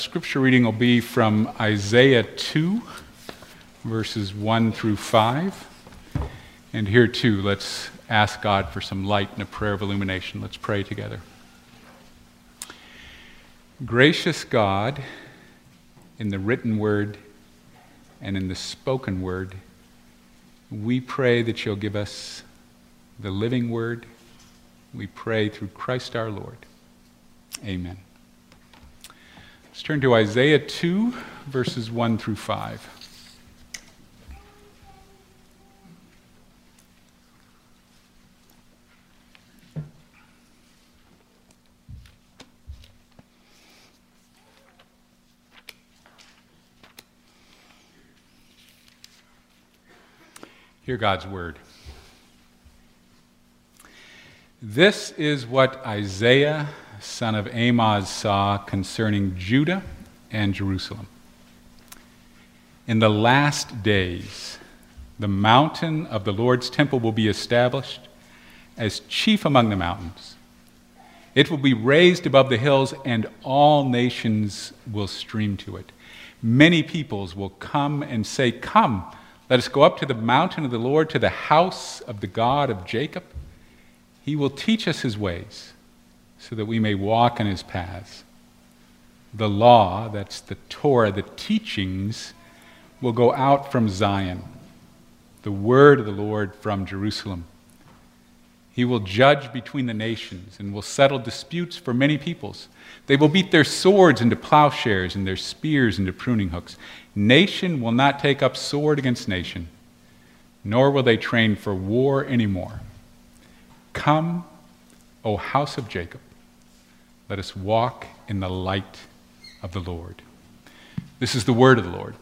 Scripture reading will be from Isaiah 2, verses 1 through 5. And here too, let's ask God for some light and a prayer of illumination. Let's pray together. Gracious God, in the written word and in the spoken word, we pray that you'll give us the living word. We pray through Christ our Lord. Amen. Let's turn to Isaiah 2, verses 1 through 5. Hear God's word. This is what Isaiah, son of Amoz, saw concerning Judah and Jerusalem. In the last days, the mountain of the Lord's temple will be established as chief among the mountains. It will be raised above the hills, and all nations will stream to it. Many peoples will come and say, "Come, let us go up to the mountain of the Lord, to the house of the God of Jacob. He will teach us his ways, so that we may walk in his paths." The law, that's the Torah, the teachings, will go out from Zion, the word of the Lord from Jerusalem. He will judge between the nations and will settle disputes for many peoples. They will beat their swords into plowshares and their spears into pruning hooks. Nation will not take up sword against nation, nor will they train for war anymore. Come, O house of Jacob, let us walk in the light of the Lord. This is the word of the Lord.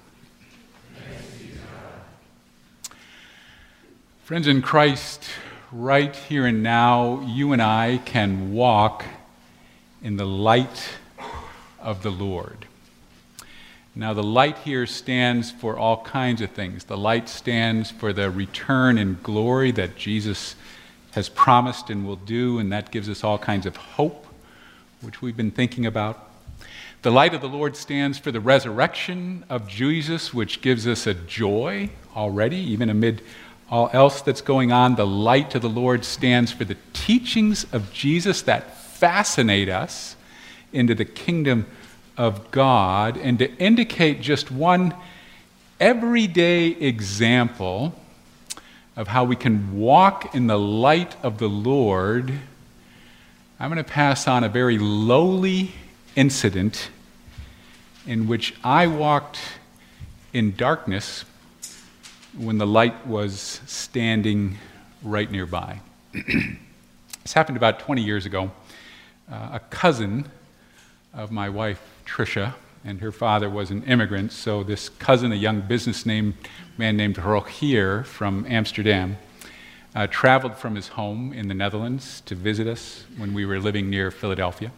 Friends in Christ, right here and now, you and I can walk in the light of the Lord. Now, the light here stands for all kinds of things. The light stands for the return in glory that Jesus has promised and will do, and that gives us all kinds of hope, which we've been thinking about. The light of the Lord stands for the resurrection of Jesus, which gives us a joy already, even amid all else that's going on. The light of the Lord stands for the teachings of Jesus that fascinate us into the kingdom of God, and to indicate just one everyday example of how we can walk in the light of the Lord, I'm going to pass on a very lowly incident in which I walked in darkness when the light was standing right nearby. This happened about 20 years ago. A cousin of my wife, Tricia, and her father was an immigrant, so this cousin, a young man named Rogier from Amsterdam, traveled from his home in the Netherlands to visit us when we were living near Philadelphia.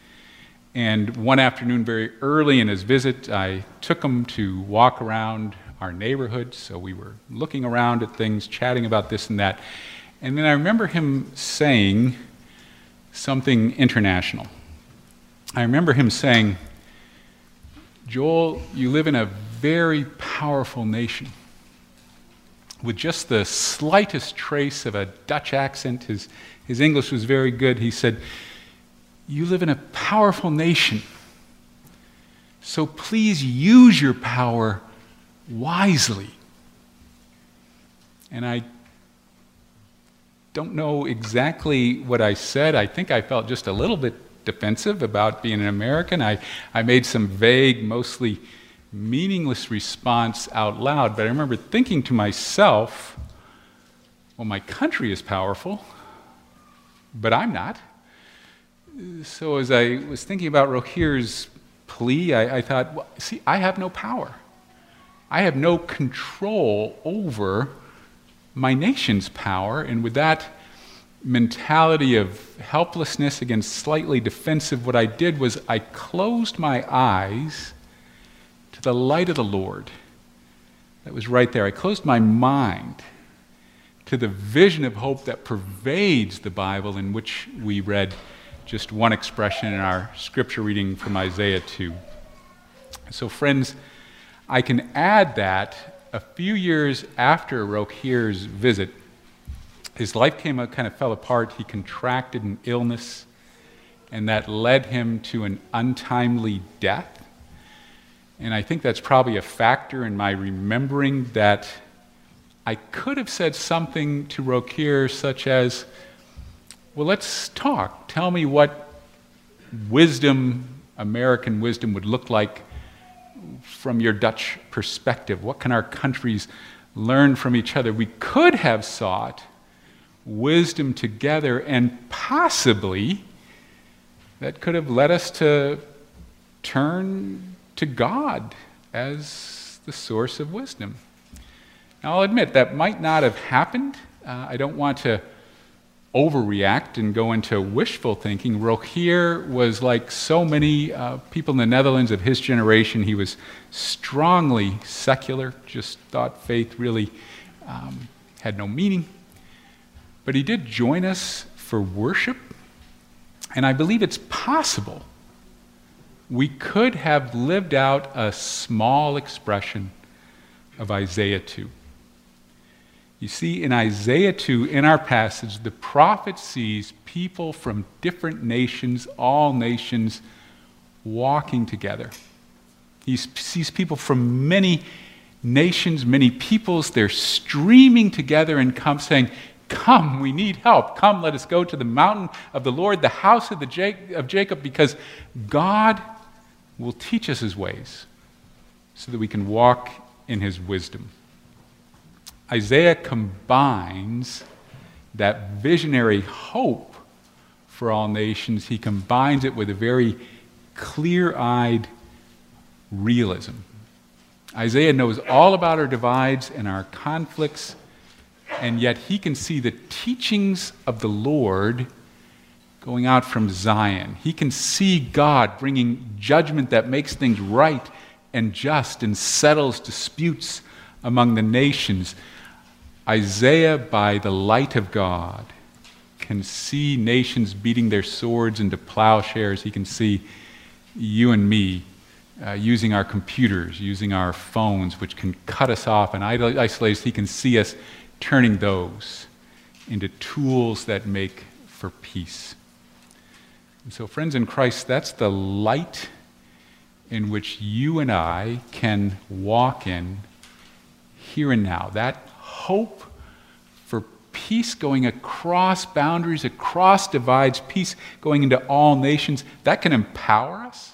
And one afternoon, very early in his visit, I took him to walk around our neighborhood, so we were looking around at things, chatting about this and that. And then I remember him saying something international. I remember him saying, "Joel, you live in a very powerful nation." With just the slightest trace of a Dutch accent, his English was very good. He said, "You live in a powerful nation, so please use your power wisely." And I don't know exactly what I said. I think I felt just a little bit defensive about being an American. I made some vague, mostly meaningless response out loud, but I remember thinking to myself, well, my country is powerful, but I'm not. So as I was thinking about Rogier's plea, I thought, well, see, I have no power. I have no control over my nation's power, and with that mentality of helplessness, again, slightly defensive, what I did was I closed my eyes to the light of the Lord that was right there. I closed my mind to the vision of hope that pervades the Bible, in which we read just one expression in our scripture reading from Isaiah 2. So friends, I can add that a few years after Rohir's visit, his life kind of fell apart. He contracted an illness, and that led him to an untimely death. And I think that's probably a factor in my remembering that I could have said something to Rohir such as, well, let's talk. Tell me what wisdom, American wisdom, would look like from your Dutch perspective. What can our countries learn from each other? We could have sought wisdom together, and possibly that could have led us to turn to God as the source of wisdom. Now, I'll admit that might not have happened. I don't want to overreact and go into wishful thinking. Rohir was like so many people in the Netherlands of his generation. He was strongly secular, just thought faith really had no meaning. But he did join us for worship, and I believe it's possible we could have lived out a small expression of Isaiah 2. You see, in Isaiah 2, in our passage, the prophet sees people from different nations, all nations, walking together. He sees people from many nations, many peoples. They're streaming together and saying, "Come, we need help. Come, let us go to the mountain of the Lord, the house of Jacob, because God will teach us his ways so that we can walk in his wisdom." Isaiah combines that visionary hope for all nations, he combines it with a very clear-eyed realism. Isaiah knows all about our divides and our conflicts, and yet he can see the teachings of the Lord going out from Zion. He can see God bringing judgment that makes things right and just and settles disputes among the nations. Isaiah, by the light of God, can see nations beating their swords into plowshares. He can see you and me using our computers, using our phones, which can cut us off and isolate us. He can see us turning those into tools that make for peace. And so, friends in Christ, that's the light in which you and I can walk in here and now. That hope for peace going across boundaries, across divides, peace going into all nations, that can empower us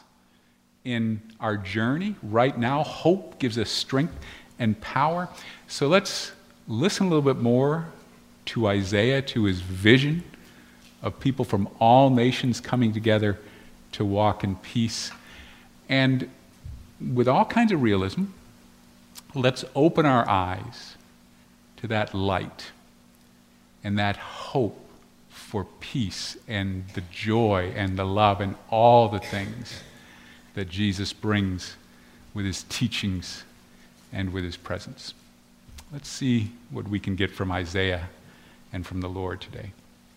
in our journey right now. Hope gives us strength and power. So let's listen a little bit more to Isaiah, to his vision of people from all nations coming together to walk in peace. And with all kinds of realism, let's open our eyes to that light and that hope for peace and the joy and the love and all the things that Jesus brings with his teachings and with his presence. Let's see what we can get from Isaiah and from the Lord today.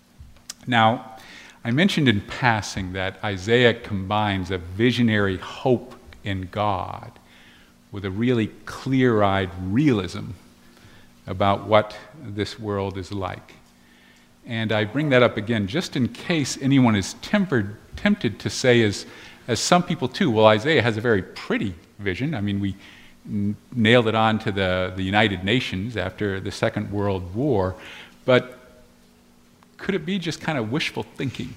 Now, I mentioned in passing that Isaiah combines a visionary hope in God with a really clear-eyed realism about what this world is like. And I bring that up again just in case anyone is tempted to say, as some people too, well, Isaiah has a very pretty vision. I mean, we nailed it on to the United Nations after the Second World War, but could it be just kind of wishful thinking?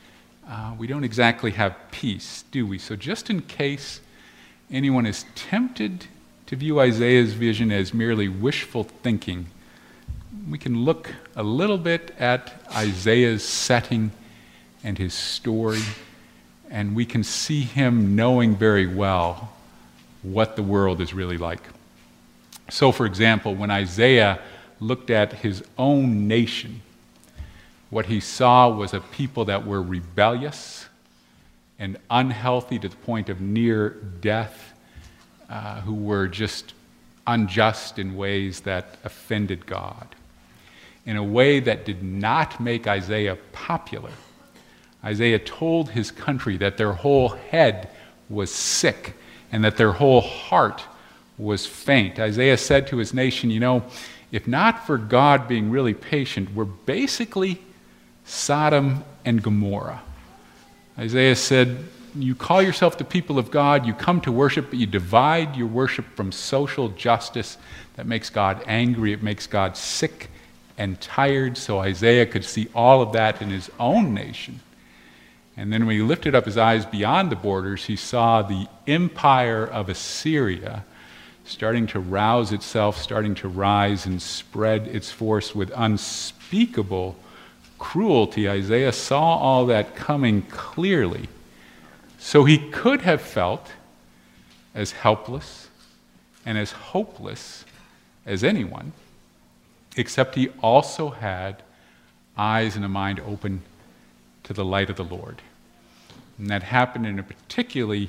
We don't exactly have peace, do we? So just in case anyone is tempted to view Isaiah's vision as merely wishful thinking, we can look a little bit at Isaiah's setting and his story, and we can see him knowing very well what the world is really like. So, for example, when Isaiah looked at his own nation, what he saw was a people that were rebellious and unhealthy to the point of near death, who were just unjust in ways that offended God. In a way that did not make Isaiah popular, Isaiah told his country that their whole head was sick and that their whole heart was faint. Isaiah said to his nation, if not for God being really patient, we're basically Sodom and Gomorrah. Isaiah said, you call yourself the people of God, you come to worship, but you divide your worship from social justice. That makes God angry, it makes God sick and tired. So Isaiah could see all of that in his own nation. And then when he lifted up his eyes beyond the borders, he saw the empire of Assyria starting to rouse itself, starting to rise and spread its force with unspeakable cruelty. Isaiah saw all that coming clearly. So he could have felt as helpless and as hopeless as anyone, except he also had eyes and a mind open to the light of the Lord. And that happened in a particularly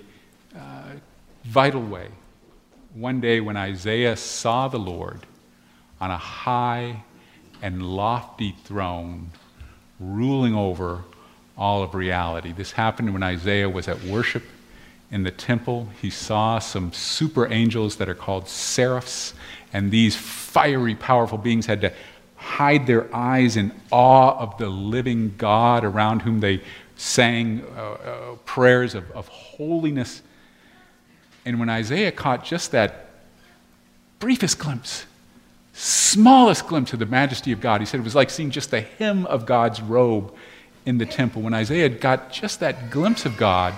vital way. One day when Isaiah saw the Lord on a high and lofty throne, ruling over all of reality. This happened when Isaiah was at worship in the temple. He saw some super angels that are called seraphs, and these fiery, powerful beings had to hide their eyes in awe of the living God around whom they sang prayers of holiness. And when Isaiah caught just that briefest glimpse, smallest glimpse of the majesty of God, he said it was like seeing just the hem of God's robe in the temple. When Isaiah got just that glimpse of God,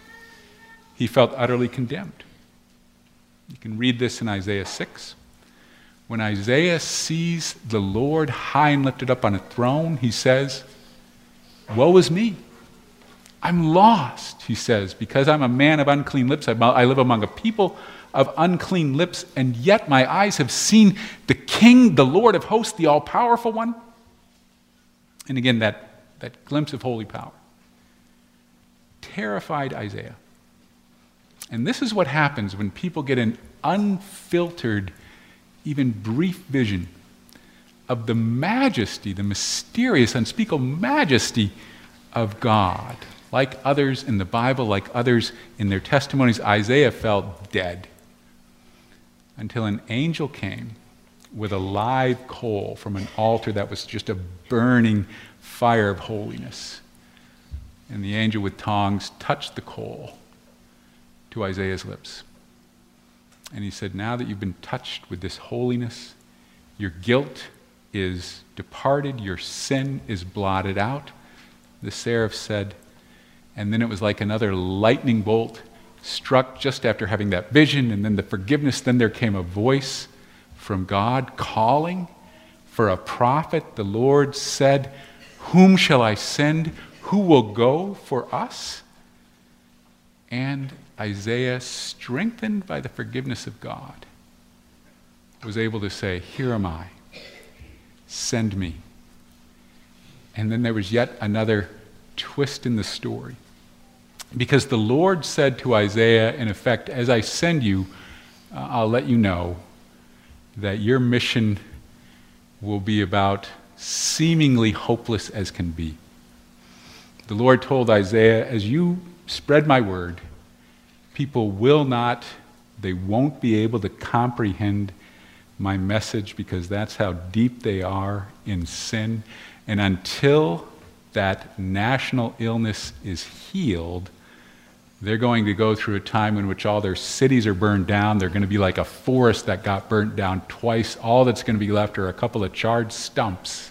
he felt utterly condemned. You can read this in Isaiah 6. When Isaiah sees the Lord high and lifted up on a throne, he says, "Woe is me. I'm lost," he says, "because I'm a man of unclean lips. I live among a people of unclean lips, and yet my eyes have seen the King, the Lord of hosts, the all-powerful one." And again, that glimpse of holy power terrified Isaiah. And this is what happens when people get an unfiltered, even brief vision of the majesty, the mysterious, unspeakable majesty of God. Like others in the Bible, like others in their testimonies, Isaiah felt dead until an angel came with a live coal from an altar that was just a burning fire of holiness. And the angel with tongs touched the coal to Isaiah's lips. And he said, "Now that you've been touched with this holiness, your guilt is departed, your sin is blotted out." The seraph said, and then it was like another lightning bolt struck just after having that vision, and then the forgiveness. Then there came a voice from God calling for a prophet. The Lord said, "Whom shall I send? Who will go for us?" And Isaiah, strengthened by the forgiveness of God, was able to say, "Here am I. Send me." And then there was yet another twist in the story. Because the Lord said to Isaiah, in effect, "As I send you, I'll let you know that your mission will be about seemingly hopeless as can be." The Lord told Isaiah, "As you spread my word, people they won't be able to comprehend my message because that's how deep they are in sin. And until that national illness is healed, they're going to go through a time in which all their cities are burned down. They're going to be like a forest that got burnt down twice. All that's going to be left are a couple of charred stumps.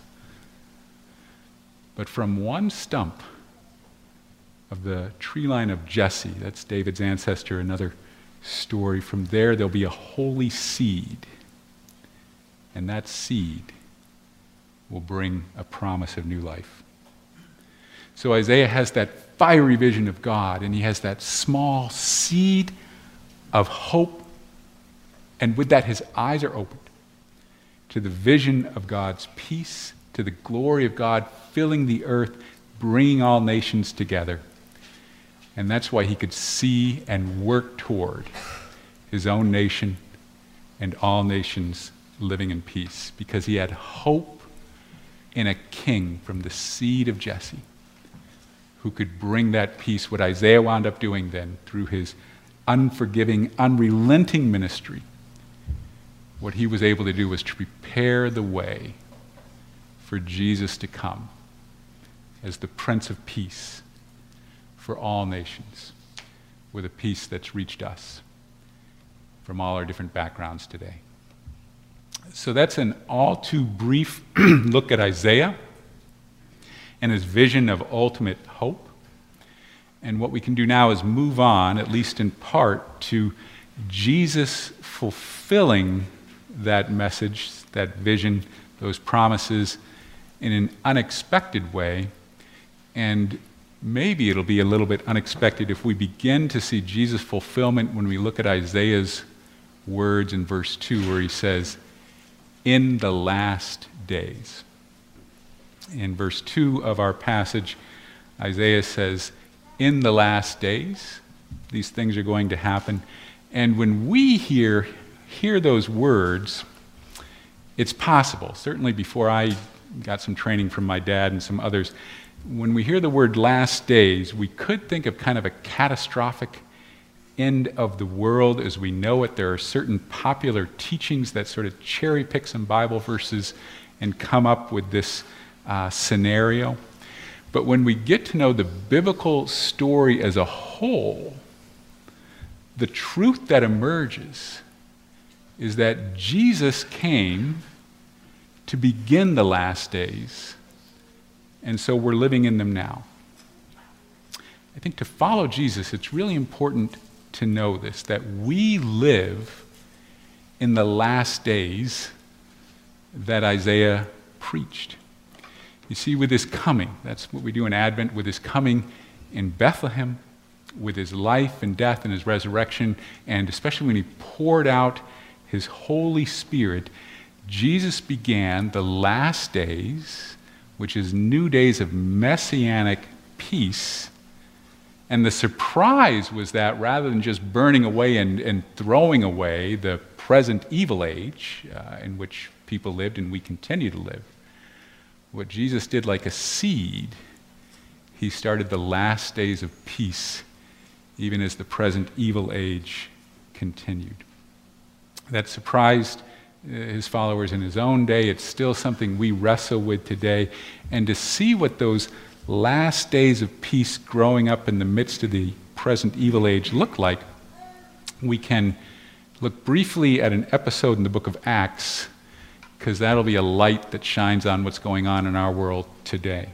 But from one stump of the tree line of Jesse, that's David's ancestor, another story, from there'll be a holy seed. And that seed will bring a promise of new life." So Isaiah has that fiery vision of God, and he has that small seed of hope, and with that his eyes are opened to the vision of God's peace, to the glory of God filling the earth, bringing all nations together. And that's why he could see and work toward his own nation and all nations living in peace, because he had hope in a king from the seed of Jesse who could bring that peace. What Isaiah wound up doing then through his unforgiving, unrelenting ministry, what he was able to do was to prepare the way for Jesus to come as the Prince of Peace for all nations, with a peace that's reached us from all our different backgrounds today. So that's an all too brief look at Isaiah and his vision of ultimate hope. And what we can do now is move on, at least in part, to Jesus fulfilling that message, that vision, those promises in an unexpected way. And maybe it'll be a little bit unexpected if we begin to see Jesus' fulfillment when we look at Isaiah's words in verse 2, where he says, "In the last days." In verse 2 of our passage, Isaiah says, "In the last days, these things are going to happen." And when we hear those words, it's possible, certainly before I got some training from my dad and some others, when we hear the word last days, we could think of kind of a catastrophic end of the world as we know it. There are certain popular teachings that sort of cherry pick some Bible verses and come up with this scenario. But when we get to know the biblical story as a whole, the truth that emerges is that Jesus came to begin the last days, and so we're living in them now. I think to follow Jesus, it's really important to know this, that we live in the last days that Isaiah preached. You see, with his coming, that's what we do in Advent, with his coming in Bethlehem, with his life and death and his resurrection, and especially when he poured out his Holy Spirit, Jesus began the last days, which is new days of messianic peace. And the surprise was that rather than just burning away and throwing away the present evil age in which people lived and we continue to live, what Jesus did like a seed, he started the last days of peace, even as the present evil age continued. That surprised his followers in his own day. It's still something we wrestle with today. And to see what those last days of peace growing up in the midst of the present evil age look like, we can look briefly at an episode in the book of Acts, because that'll be a light that shines on what's going on in our world today.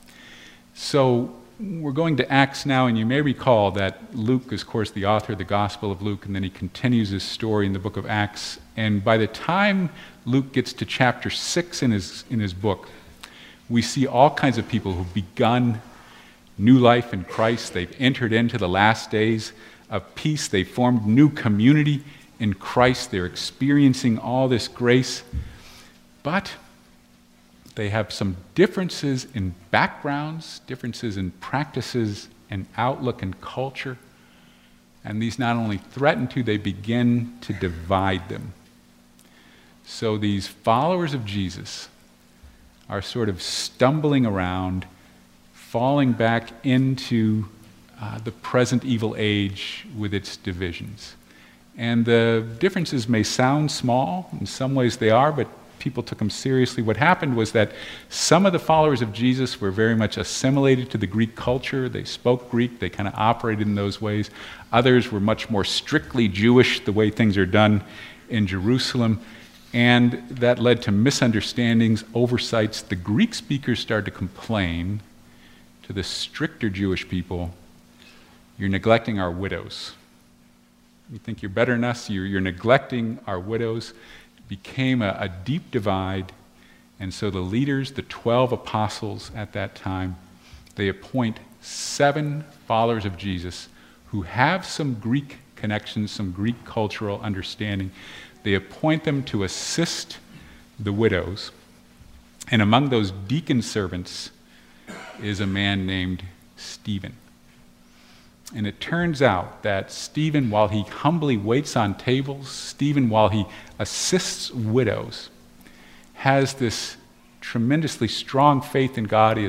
So we're going to Acts now, and you may recall that Luke is, of course, the author of the Gospel of Luke, and then he continues his story in the book of Acts. And by the time Luke gets to chapter 6 in his book, we see all kinds of people who've begun new life in Christ. They've entered into the last days of peace. They've formed new community in Christ. They're experiencing all this grace. But they have some differences in backgrounds, differences in practices and outlook and culture. And these not only threaten to, they begin to divide them. So these followers of Jesus are sort of stumbling around, falling back into the present evil age with its divisions. And the differences may sound small, in some ways they are, but people took them seriously. What happened was that some of the followers of Jesus were very much assimilated to the Greek culture. They spoke Greek, they kind of operated in those ways. Others were much more strictly Jewish, the way things are done in Jerusalem. And that led to misunderstandings, oversights. The Greek speakers started to complain to the stricter Jewish people, "You're neglecting our widows. You think you're better than us, you're neglecting our widows." Became a deep divide, and so the leaders, the 12 apostles at that time, they appoint 7 followers of Jesus who have some Greek connections, some Greek cultural understanding. They appoint them to assist the widows, and among those deacon servants is a man named Stephen. And it turns out that Stephen, while he humbly waits on tables, Stephen, while he assists widows, has this tremendously strong faith in God. He has a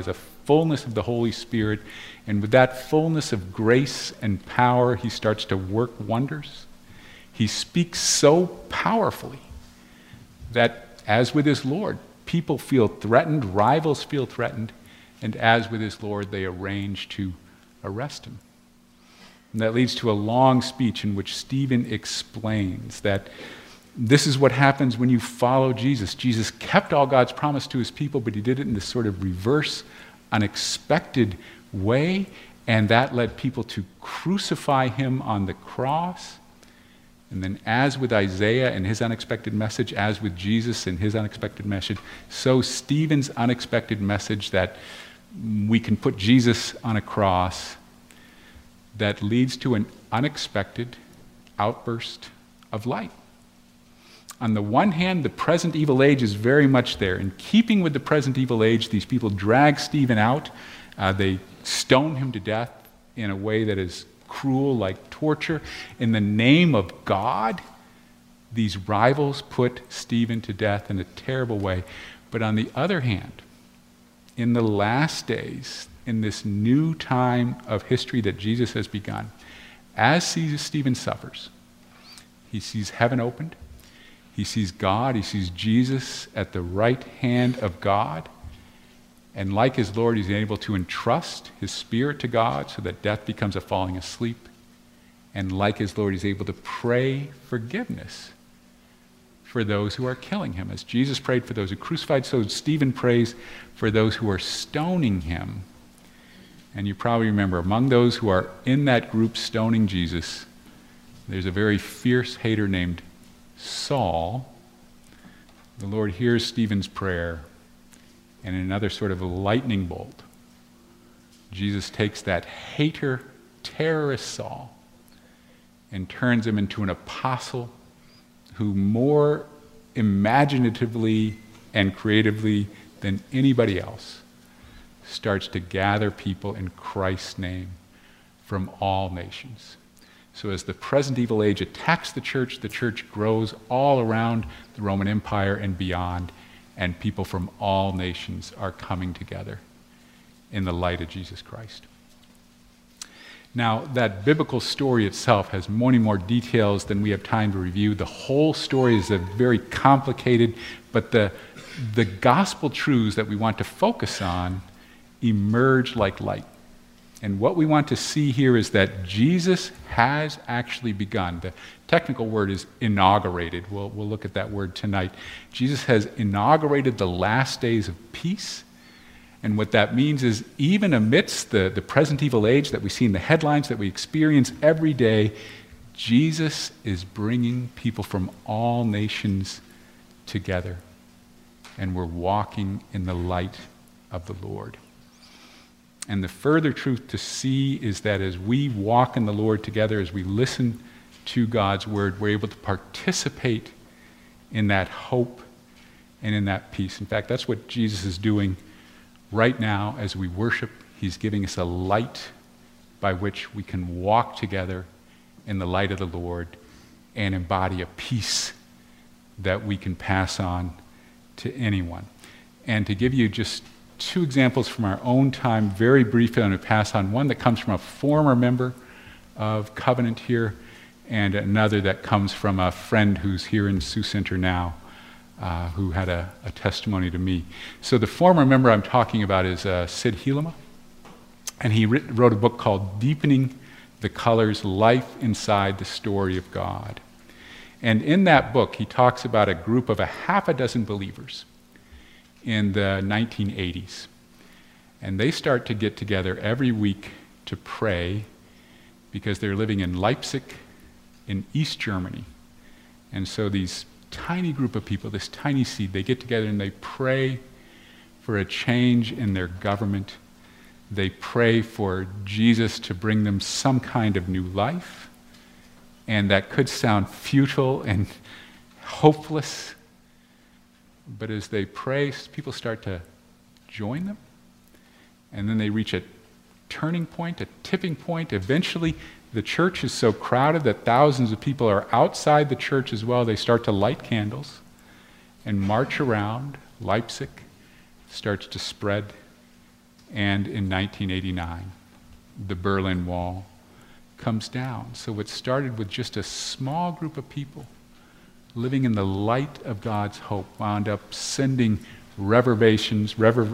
fullness of the Holy Spirit. And with that fullness of grace and power, he starts to work wonders. He speaks so powerfully that, as with his Lord, people feel threatened, rivals feel threatened, and as with his Lord, they arrange to arrest him. And that leads to a long speech in which Stephen explains that this is what happens when you follow Jesus. Jesus kept all God's promise to his people, but he did it in this sort of reverse, unexpected way, and that led people to crucify him on the cross. And then, as with Isaiah and his unexpected message, as with Jesus and his unexpected message, so Stephen's unexpected message that we can put Jesus on a cross, that leads to an unexpected outburst of light. On the one hand, the present evil age is very much there. In keeping with the present evil age, these people drag Stephen out. They stone him to death in a way that is cruel, like torture. In the name of God, these rivals put Stephen to death in a terrible way. But on the other hand, in the last days, in this new time of history that Jesus has begun, as Stephen suffers, he sees heaven opened. He sees God, he sees Jesus at the right hand of God. And like his Lord, he's able to entrust his spirit to God so that death becomes a falling asleep. And like his Lord, he's able to pray forgiveness for those who are killing him. As Jesus prayed for those who crucified, so Stephen prays for those who are stoning him. And you probably remember, among those who are in that group stoning Jesus, there's a very fierce hater named Saul. The Lord hears Stephen's prayer, and in another sort of a lightning bolt, Jesus takes that hater, terrorist Saul and turns him into an apostle who more imaginatively and creatively than anybody else starts to gather people in Christ's name from all nations. So as the present evil age attacks the church grows all around the Roman Empire and beyond, and people from all nations are coming together in the light of Jesus Christ. Now, that biblical story itself has many more details than we have time to review. The whole story is very complicated, but the gospel truths that we want to focus on emerge like light. And what we want to see here is that Jesus has actually begun. The technical word is inaugurated. We'll look at that word tonight. Jesus has inaugurated the last days of peace. And what that means is, even amidst the present evil age that we see in the headlines that we experience every day, Jesus is bringing people from all nations together. And we're walking in the light of the Lord. And the further truth to see is that as we walk in the Lord together, as we listen to God's word, we're able to participate in that hope and in that peace. In fact, that's what Jesus is doing right now as we worship. He's giving us a light by which we can walk together in the light of the Lord and embody a peace that we can pass on to anyone. And to give you just two examples from our own time, very briefly, I'm going to pass on one that comes from a former member of Covenant here, and another that comes from a friend who's here in Sioux Center now, who had a testimony to me. So the former member I'm talking about is Sid Helema, and he wrote a book called Deepening the Colors: Life Inside the Story of God. And in that book, he talks about a group of a half a dozen believers in the 1980s. And they start to get together every week to pray because they're living in Leipzig in East Germany. And so these tiny group of people, this tiny seed, they get together and they pray for a change in their government. They pray for Jesus to bring them some kind of new life. And that could sound futile and hopeless, but as they pray, people start to join them. And then they reach a turning point, a tipping point. Eventually, the church is so crowded that thousands of people are outside the church as well. They start to light candles and march around. Leipzig starts to spread And in 1989, the Berlin Wall comes down. So what started with just a small group of people living in the light of God's hope wound up sending reverberations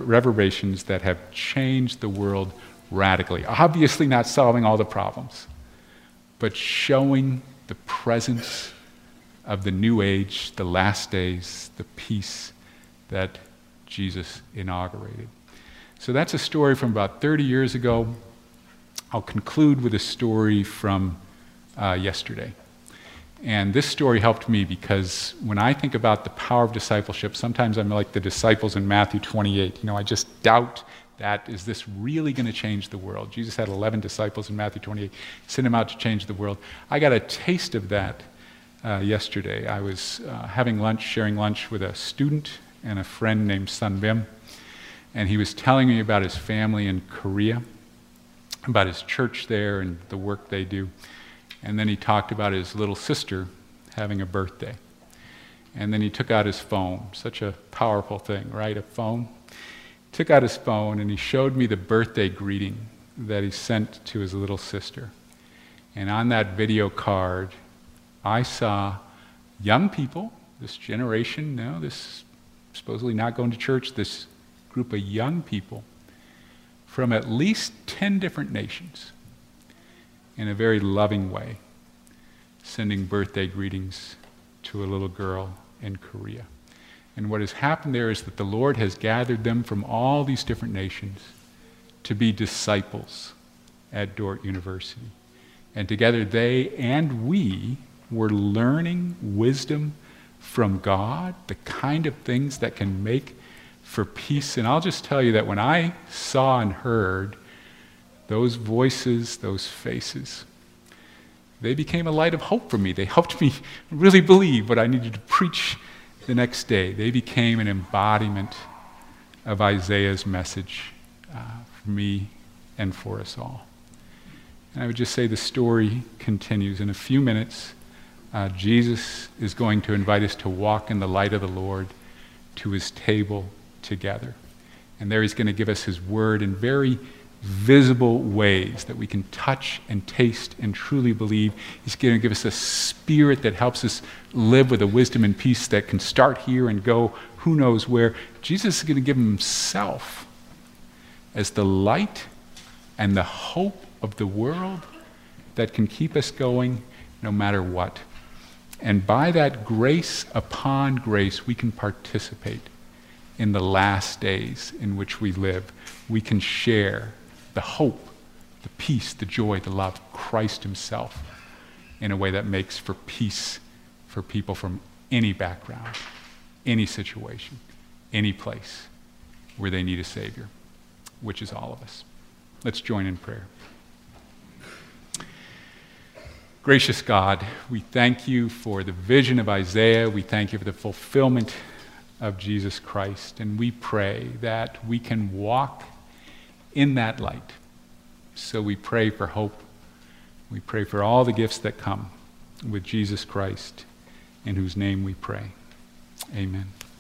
that have changed the world radically. Obviously not solving all the problems, but showing the presence of the new age, the last days, the peace that Jesus inaugurated. So that's a story from about 30 years ago. I'll conclude with a story from yesterday. And this story helped me because when I think about the power of discipleship, sometimes I'm like the disciples in Matthew 28. I just doubt that, is this really going to change the world? Jesus had 11 disciples in Matthew 28, sent them out to change the world. I got a taste of that yesterday. I was sharing lunch with a student and a friend named Sun Bim, and he was telling me about his family in Korea, about his church there and the work they do. And then he talked about his little sister having a birthday. And then he took out his phone. Such a powerful thing, right? A phone. Took out his phone and he showed me the birthday greeting that he sent to his little sister. And on that video card, I saw young people, this generation, this supposedly not going to church, this group of young people from at least 10 different nations, in a very loving way, sending birthday greetings to a little girl in Korea. And what has happened there is that the Lord has gathered them from all these different nations to be disciples at Dordt University. And together they and we were learning wisdom from God, the kind of things that can make for peace. And I'll just tell you that when I saw and heard those voices, those faces, they became a light of hope for me. They helped me really believe what I needed to preach the next day. They became an embodiment of Isaiah's message for me and for us all. And I would just say the story continues. In a few minutes, Jesus is going to invite us to walk in the light of the Lord to his table together. And there he's going to give us his word in very visible ways that we can touch and taste and truly believe. He's going to give us a spirit that helps us live with a wisdom and peace that can start here and go who knows where. Jesus is going to give himself as the light and the hope of the world that can keep us going no matter what. And by that grace upon grace, we can participate in the last days in which we live. We can share the hope, the peace, the joy, the love of Christ himself in a way that makes for peace for people from any background, any situation, any place where they need a Savior, which is all of us. Let's join in prayer. Gracious God, we thank you for the vision of Isaiah. We thank you for the fulfillment of Jesus Christ. And we pray that we can walk in that light. So we pray for hope. We pray for all the gifts that come with Jesus Christ, in whose name we pray. Amen.